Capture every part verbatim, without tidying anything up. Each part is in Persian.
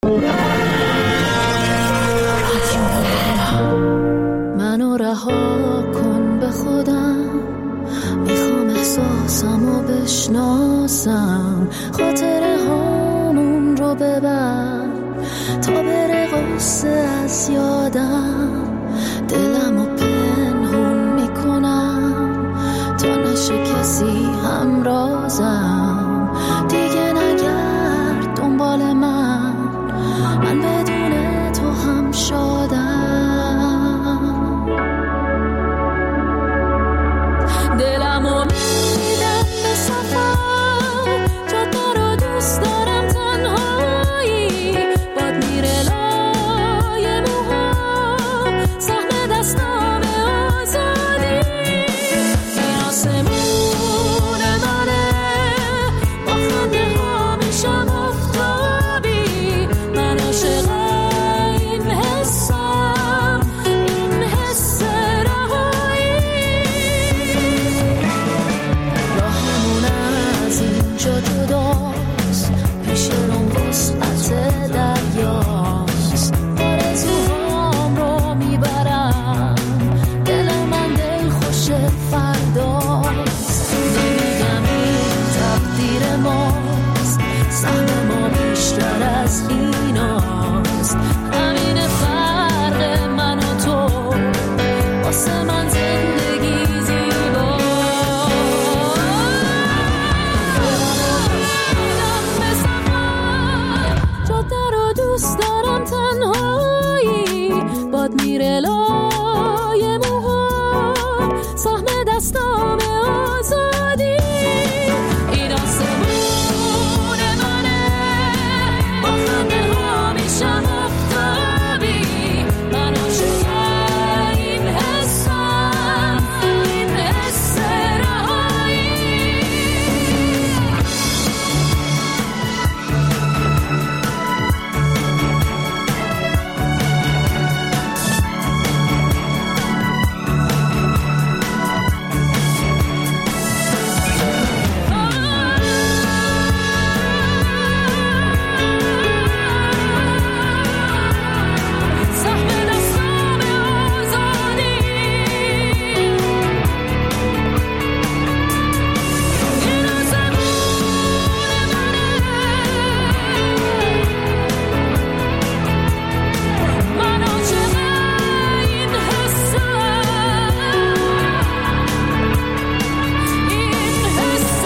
منو رها کن به خودم، میخوام احساسمو بشناسم، خاطره هامون رو ببر تا بره غصه از یادم، دلمو پنهون میکنم تا نشه کسی همرازم، دیگه نگرد دنبال من، من بدون تو هم شادم. دلمو میدم به سفر، جاده رو دوست دارم تنهایی، باد میره لای موهام، سهم دستام آزادی، این آسمون منه، با خنده ها میشم آفتابی، من عاشق این حسم، این حس رهایی. راهمون از اینجا جداست، پیش رو وسعت دریاست، آرزوهام رو میبرم، دل من دل خوش فرداست، نمیگم این تقدیر ماست، سهم ما بیشتر از ایناست، همین فرق من و تو، واسه من زندگی زیباست. میرم به سفر، جاده رو دوست دارم تنهایی، باد میره لای موهام، سهم دستام آزادی، این آسمون منه، با خنده ها میشم آفتابی، من عاشق این حسم، این حس رهایی. سهم دستام آزادی، این آسمون منه، من عاشق این حسم، این حس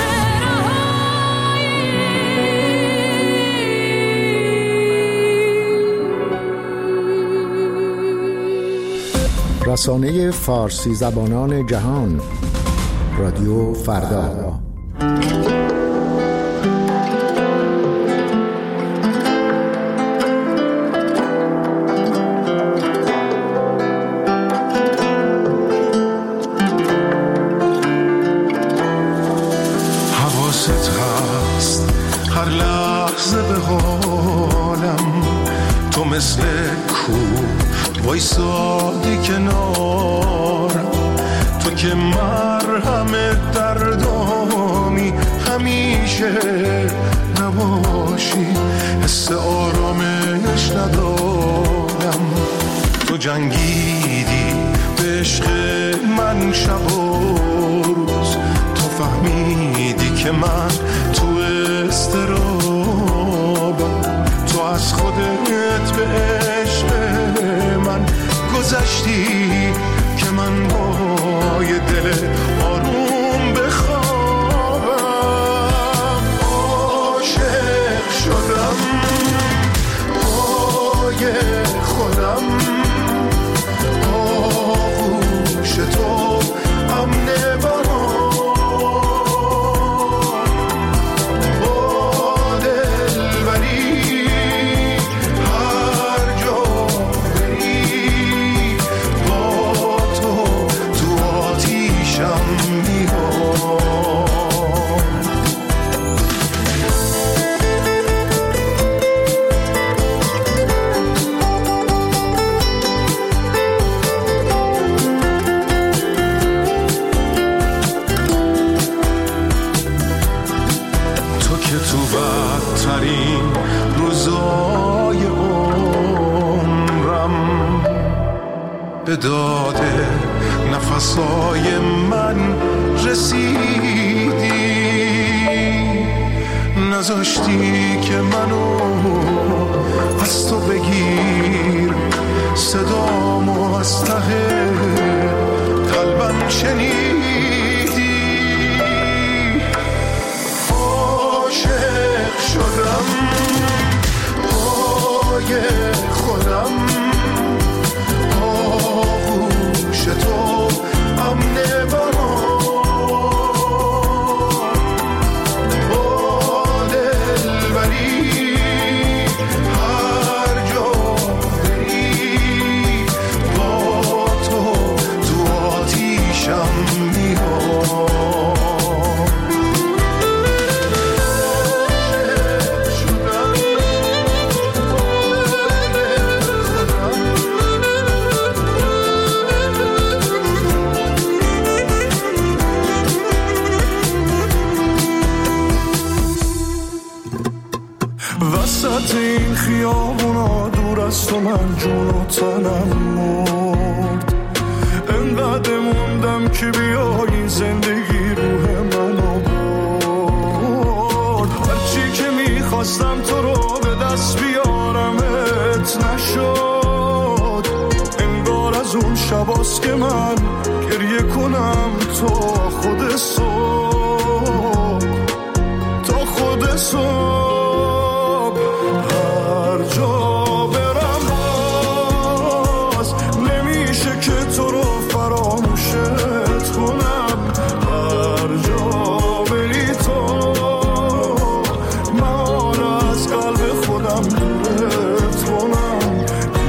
رهایی. رسانه فارسی زبانان جهان، رادیو فردا. حواست هست هر لحظه به حالم، تو مثل کو وایسادی کنارم، تو که مرهم دردامی، همیشه نباشی، حس آرامش ندارم، تو جنگیدی به عشق من شب و روز، تو فهمیدی که من تو اضطرابم، تو از خودت به عشق من گذشتی که من با یه دل آروم بخوابم، عاشق شدم پای خودم، آغوش تو امن برام، با دلبری هر جا بری، با به داد نفسای من رسیدی، نذاشتی که منو از تو بگیر، صدامو از ته قلبم شنیدی. عاشق شدم پای خودم، آغوش تو امن برام، با دلبری هر جا بری، با تو تو آتیشم میام. وسط این خیابونا دور از تو من جون و تنم مرد، انقدر موندم که بیایی زندگی روح منو برد. هرچی که میخواستم تو رو به دست بیارمت نشد، انگار از اون شباست که من گریه کنم تا خود صبح، تا خود صبح. جا برم باز نمیشه که تو رو فراموشت کنم، هر جا بری تو من از قلب خودم دورت کنم.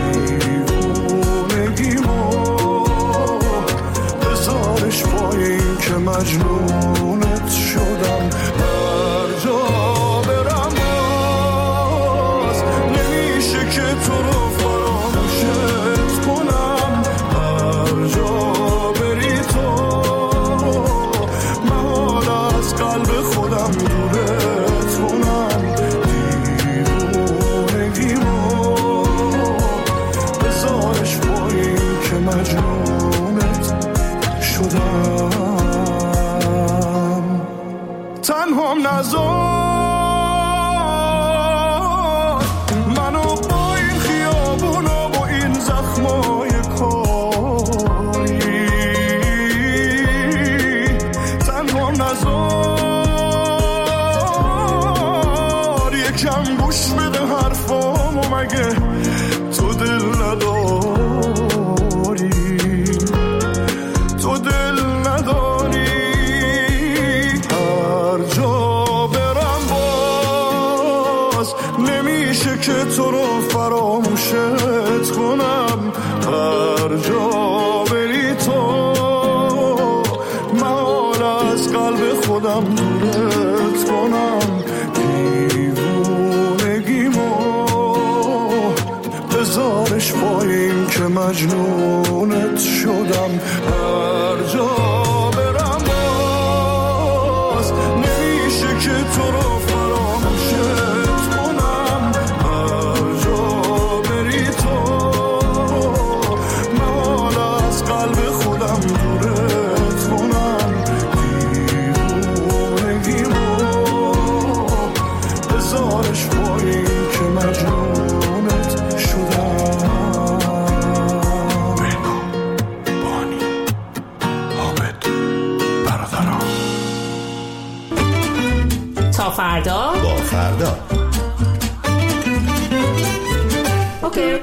دیوونگیمو بذارش پایین که مجنونت شدم، هر جا که تو رو فراموشت کنم، هر جا بری تو من از قلب خودم دورت کنم. دیوونگیمو بذارش پایین که مجنونت شدم. تنهام نذار تو دل نداری، تو دل نداری. هر جا برم باز نمیشه که تو رو فراموشت کنم، هر جا بری تو من از قلب خودم دورت کنم. بذارش پایین که مجنونت شدم، هر جا برم باز نمیشه که تو رو فراموشت کنم، هر جا بری تو من از قلب خودم دورت کنم. دیوونگیمو بذارش پایین که مجنونت شدم. تا فردا با فردا اوکی.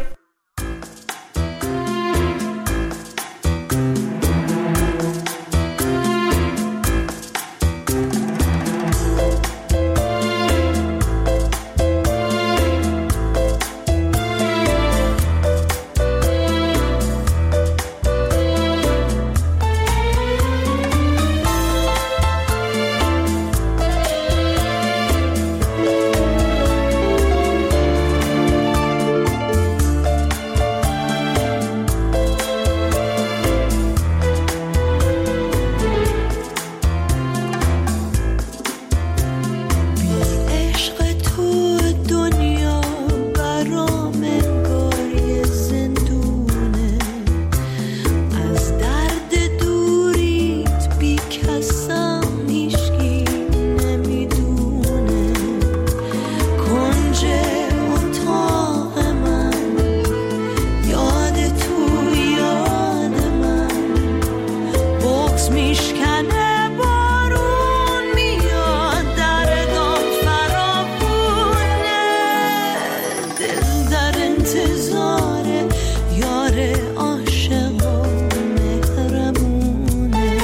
انتظار یار عاشق و مهربونه.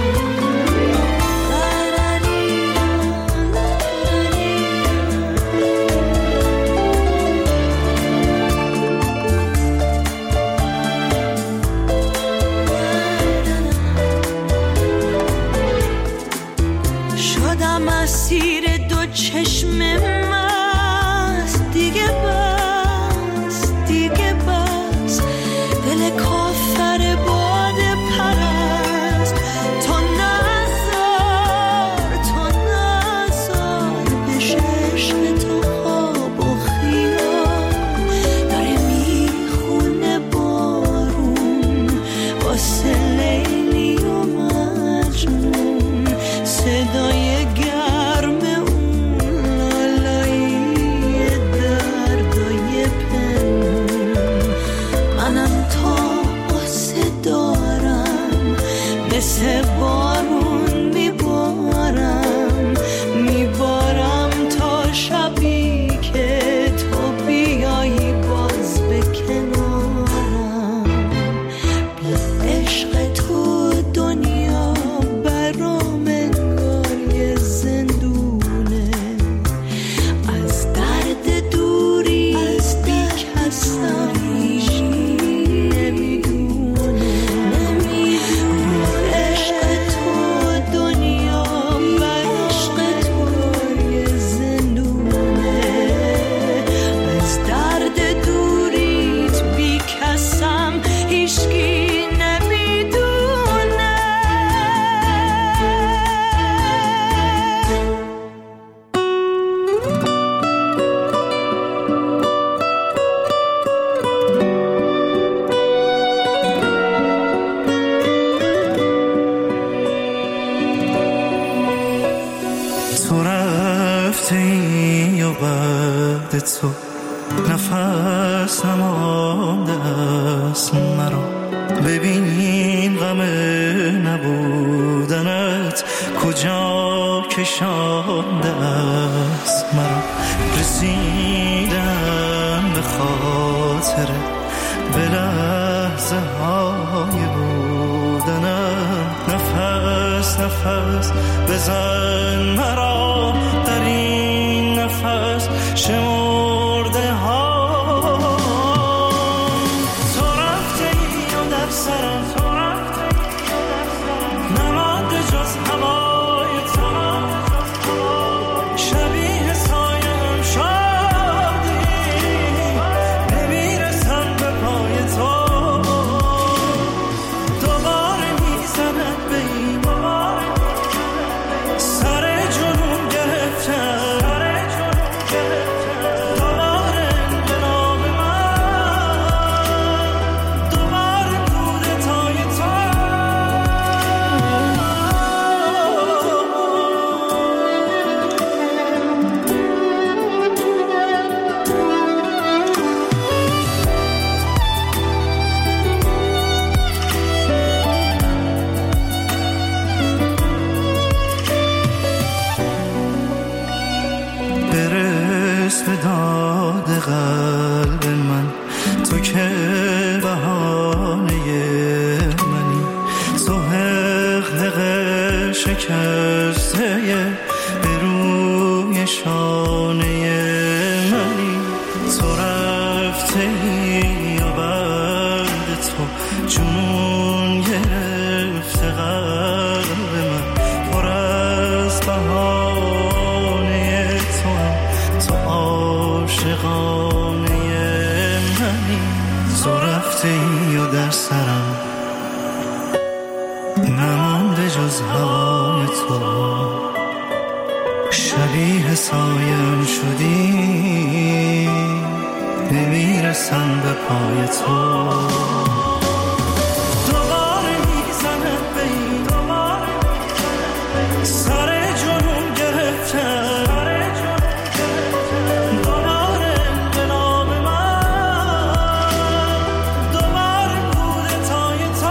شدم اسیر دو چشم مست، دیگه بس دیگه بس، دل کافر باد پرست. تو نزار تو نزار بشه عشق تو خواب و خیال. داره میخونه بارون واسه لیلی و مجنون، صدای گرم اون لالایی دردای پنهون. منم تا آسه دارم مثل بارون میبارم میبارم تا شبی که تو بیایی باز به کنارم. بی عشق تو دنیا برام انگار یه زندونه، از درد دوری از بی کسم نمیدونه. عشق تو دنیا بر عشق تو یه زندونه، از درد دوریت بی کسم هیچکی نمیدونه. تو رفتی و بعد تو نفس نمانده است مرا. ببین غم نبودنت کجا کشانده است مرا. رسیدم به خاطر به لحظه های بودنم. نفس نفس بزن مرا در این نفس شمرده ها. تو رفتی و در سرم تو رفتی نمانده جز هوای تو. شبیه سایم شدی نمیرسم به پای تو. دوباره میزند به این سر جنون گرفتم. دوباره انقلاب من، دوباره کودتای تو. برس به داد قلب من، تو که بهانه منی. تو حق شکسته به روی شانه منی. تو رفته و بعد تو جنون گرفته قلب من. پر از بهانه تو هم تو عاشقانه منی. تو رفته و در سرم نمانده جز هوای تو. شبیه سایم شدی نمیرسم به پای تو. دوباره میزند به این سر جنون گرفتم. دوباره انقلاب من، دوباره کودتای تو.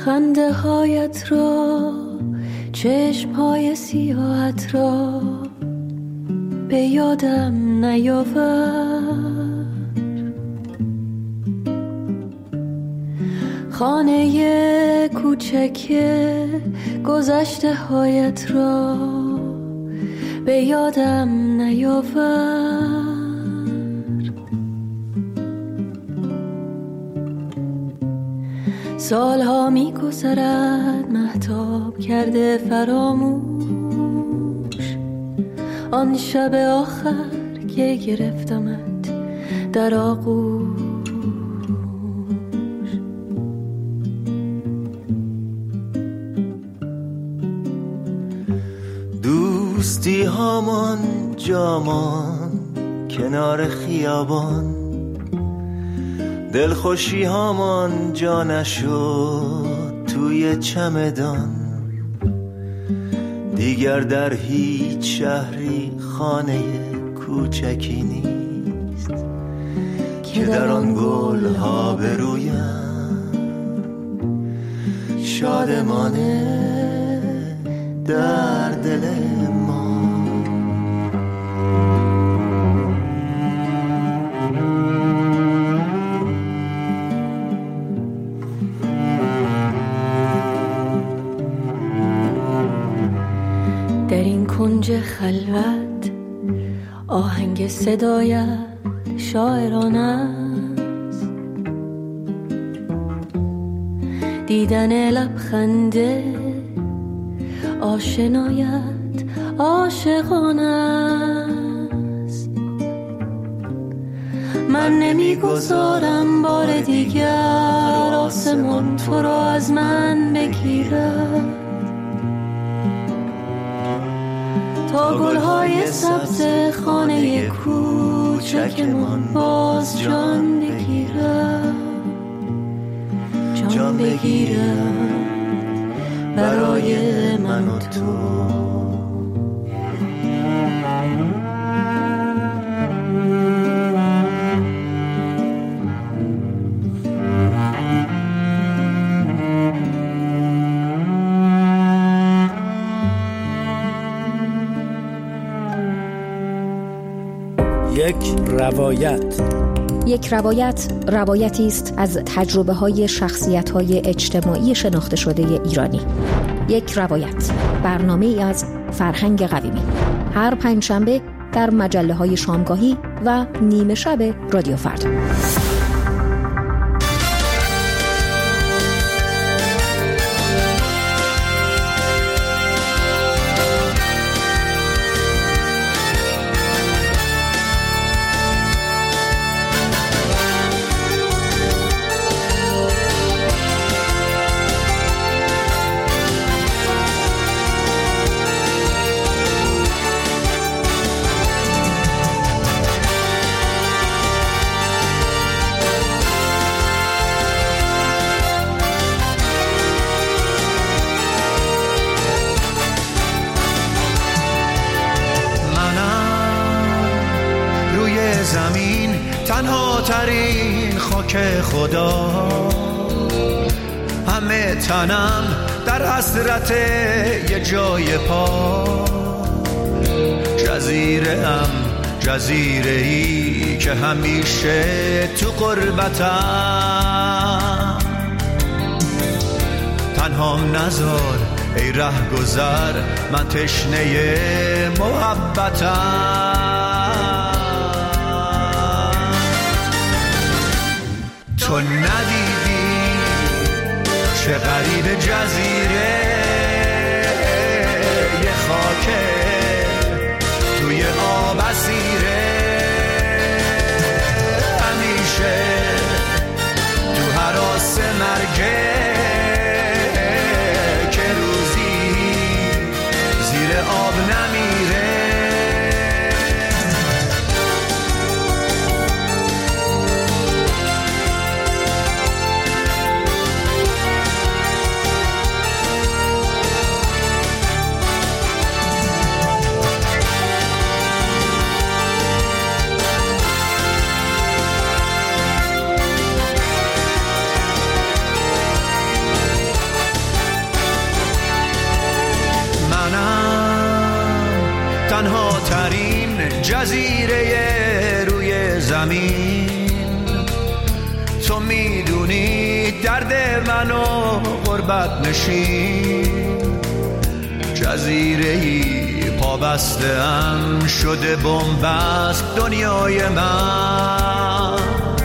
خنده هایت را، چشم های سیاهت را به یادم نیاور. خانه کوچک گذشته هایت را به یادم نیاور. سالها می گذرد مهتاب کرده فراموش، آن شب آخر که گرفتمت در آغوش. دوستی هامان جامان کنار خیابان، دلخوشی هامان جا نشد توی چمدان. دیگر در هیچ شهری خانه کوچکی نیست که در آن گل ها برویم شادمانه در دل ما. در این کنج خلوت آهنگ صدایت شاعرانه است، دیدن لبخنده آشنایت عاشقانه است. من نمیگذارم بار دیگر آسمان تو را از من بگیرد، تا گلهای سبز خانه کوچکمان باز جان بگیرد، جان بگیرد برای من و تو. یک روایت. یک روایت روایتی است از تجربه‌های شخصیت‌های اجتماعی شناخته شده ایرانی. یک روایت، برنامه‌ای از فرهنگ قویمی، هر پنجشنبه در مجله‌های شامگاهی و نیمه شب رادیو فردا. تنها ترین خاک خدا، همه تنم در حسرت یه جای پا. جزیره ام جزیره ای که همیشه تو غربتم، تنهام نذار ای ره گذر، من تشنه محبتم. تو ندیدی چه غریب جزیره، یه خاکه توی آب اسیره، همیشه تو هراس مرگه که روزی زیر آب نمیره. آخرین جزیره روی زمین. تو میدونی درد منو غربت نشین، جزیره‌ای پابسته‌ام شده بن‌بست دنیای من.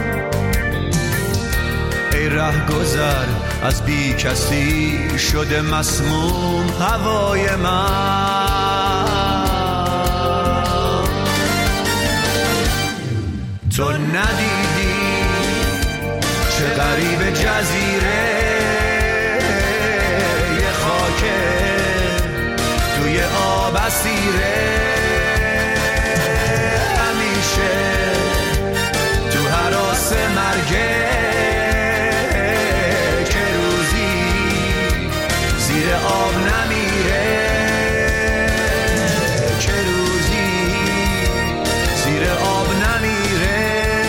ای رهگذر از بی کسی شده مسموم هوای من. تو ندیدی چه غریب جزیره یه خاکه توی آب اسیره، همیشه تو هراس مرگه که روزی زیر آب نمیره، که روزی زیر آب نمیره،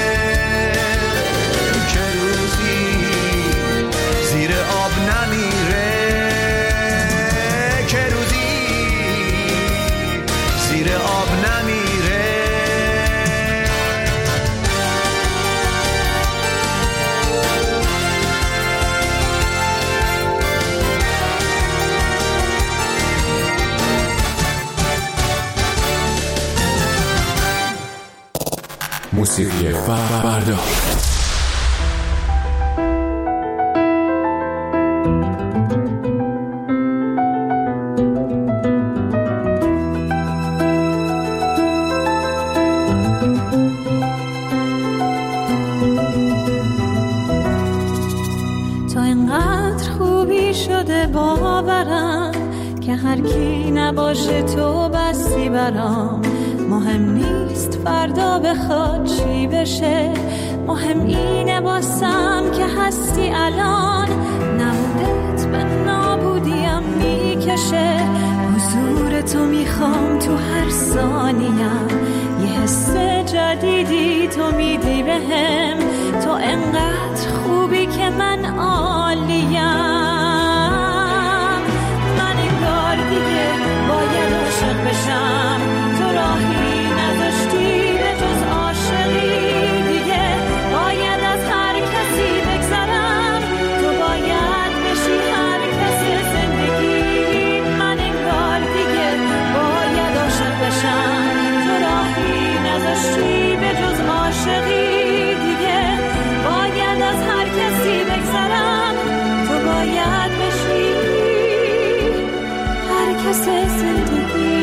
که روزی زیر آب نمیره، که روزی زیر آب نمیره. موسیقی فردا. تو اینقدر خوبی شده باورم که هر کی نباشه تو بسی برام. مهم نیست فردا بخواد چی بشه، مهم اینه باسم که هستی الان. نبودت به نابودیم میکشه، حضور تو میخوام تو هر ثانیم. یه حس جدیدی تو میدی بهم، تو انقدر خوبی که من عالیم. من انگار دیگه باید عاشق بشم، تو راهی نداشتی به جز عاشقی. دیگه باید از هر کسی بگذرم، تو باید بشی هر کسی زندگی. من انگار دیگه باید عاشق بشم، تو راهی نداشتی به جز عاشقی. دیگه باید از هر کسی بگذرم، تو باید بشی هر کسی زندگی.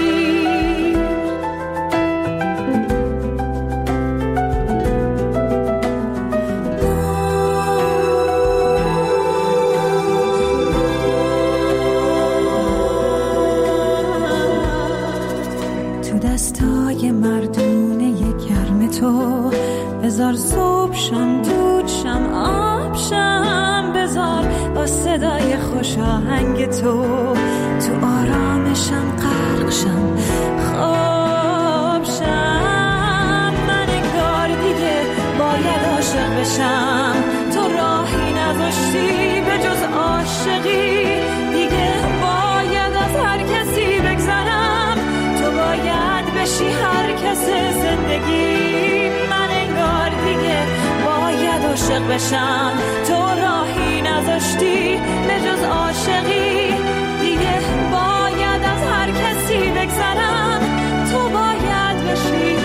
دستای مردونه گرم تو بذار صبح شم دود شم آب شم، بذار با صدای خوش آهنگ تو تو آرامشم غرق شم خواب شم. من انگار دیگه باید عاشق بشم، تو راهی نذاشتی به جز عاشقی. دیگه باید از هر کسی بگذرم، تو باید بشی هر کس زندگی. من انگار دیگه باید عاشق بشم، تو راهی نذاشتی به جز عاشقی. دیگه باید از هر کسی بگذرم، تو باید بشی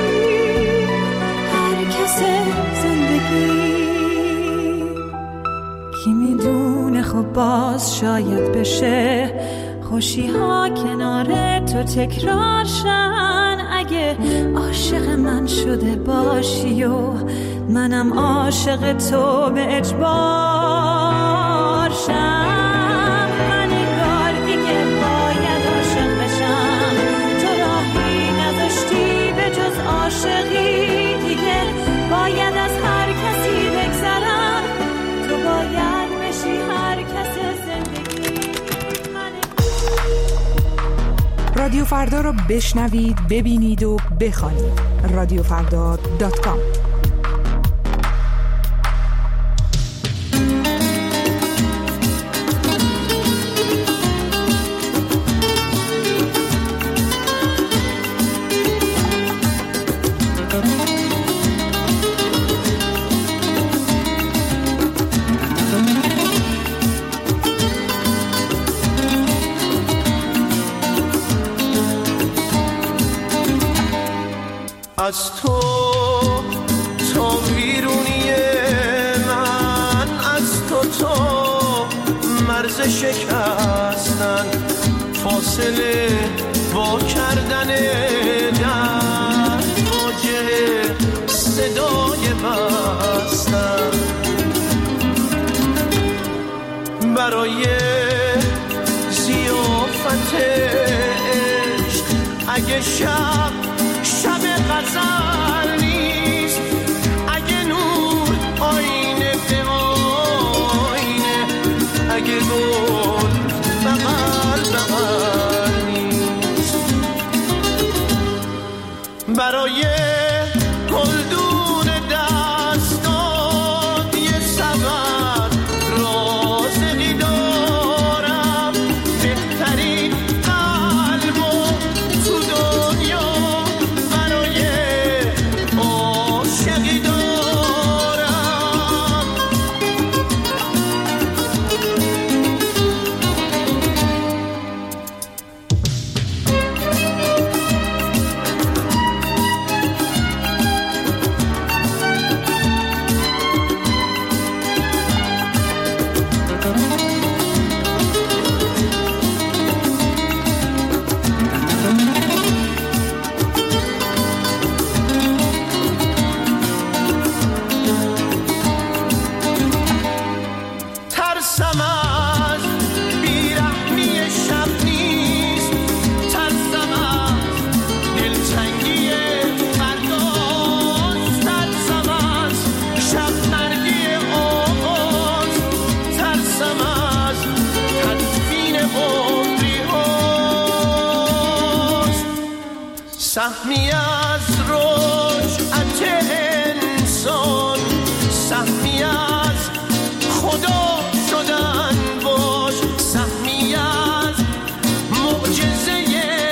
هر کس زندگی. کی میدونه خب باز شاید بشه خوشی ها کنار تو تکرار شن. اگه عاشق من شده باشی و منم عاشق تو به اجبار شم. من انگار دیگه باید عاشق بشم، تو راهی نداشتی به جز عاشقی. دیگه باید از هر کسی بگذرم، تو باید بشی هر کس زندگی. رادیو فردا رو بشنوید، ببینید و بخوانید. رادیو فردا دات کام. مرد شکستن، فاصله وا کردن در واجه صدای بستن. برای ضیافت عشق اگه شب شب غزل نیست، اگه نور آینه به آینه، اگه گل بغل بغل نیست. برای گلدون دستان یه سبب رازقی دارم، بهترین قلب و تو دنیا برای عاشقی دارم. ترسم از بیرحمی شب نیست، ترسم از دلتنگی فرداست، ترسم از شب مردی آغاز، ترسم از تدفین عمری هاست. سهمی از رجعت انسان، سهمی از خدا شدن باش، سهمی از معجزه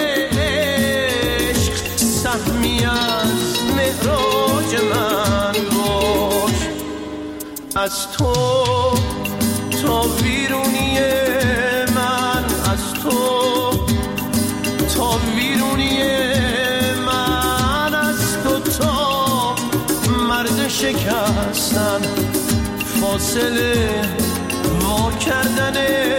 عشق، سهمی از معراج من باش. از تو تا ویرونی من، از تو تا ویرونی من، از تو تا مرد شکستن، فاصله وا کردن